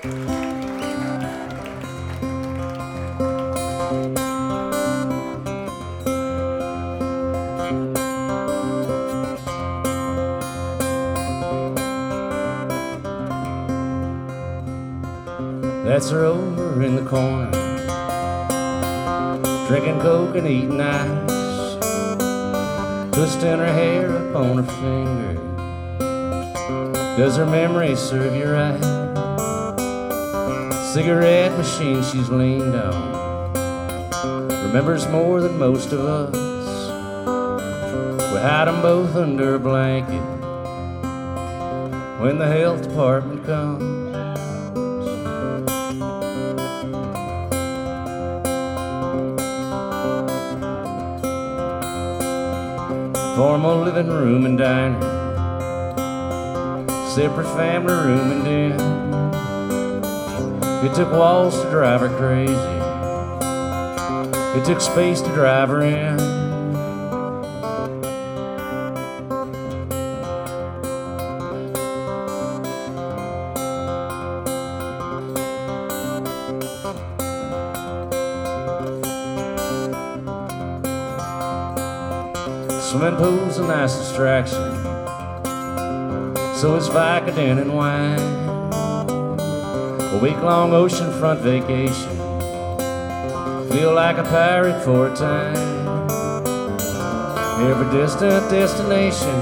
That's her over in the corner, drinking Coke and eating ice, twisting her hair up on her finger. Does her memory serve you right? Cigarette machine she's leaned on, remembers more than most of us. We hide them both under a blanket when the health department comes. Formal living room and diner, separate family room and den. It took walls to drive her crazy, it took space to drive her in. Swimming pool's a nice distraction, so is Vicodin and wine. A week-long oceanfront vacation, feel like a pirate for a time. Every distant destination,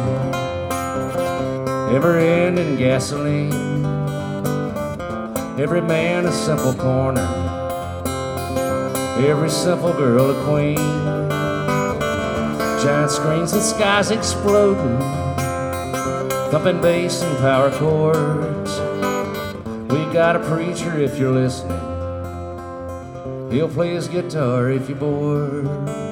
ever-ending gasoline. Every man a simple corner, every simple girl a queen. Giant screens and skies exploding, thumping bass and power chords. We got a preacher if you're listening, he'll play his guitar if you're bored.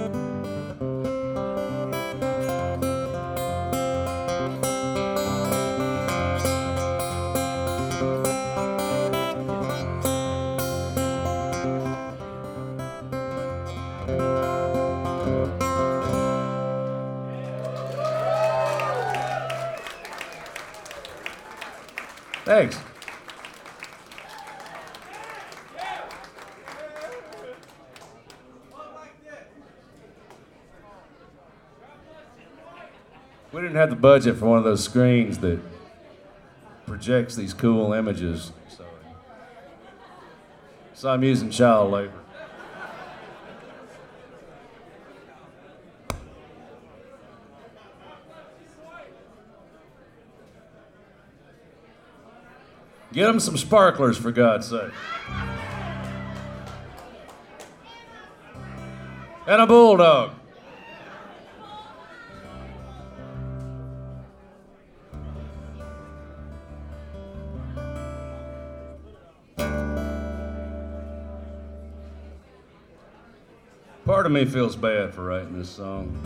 Thanks. We didn't have the budget for one of those screens that projects these cool images, so I'm using child labor. Get them some sparklers, for God's sake. And a bulldog. Part of me feels bad for writing this song.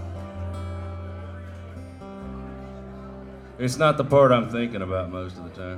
It's not the part I'm thinking about most of the time.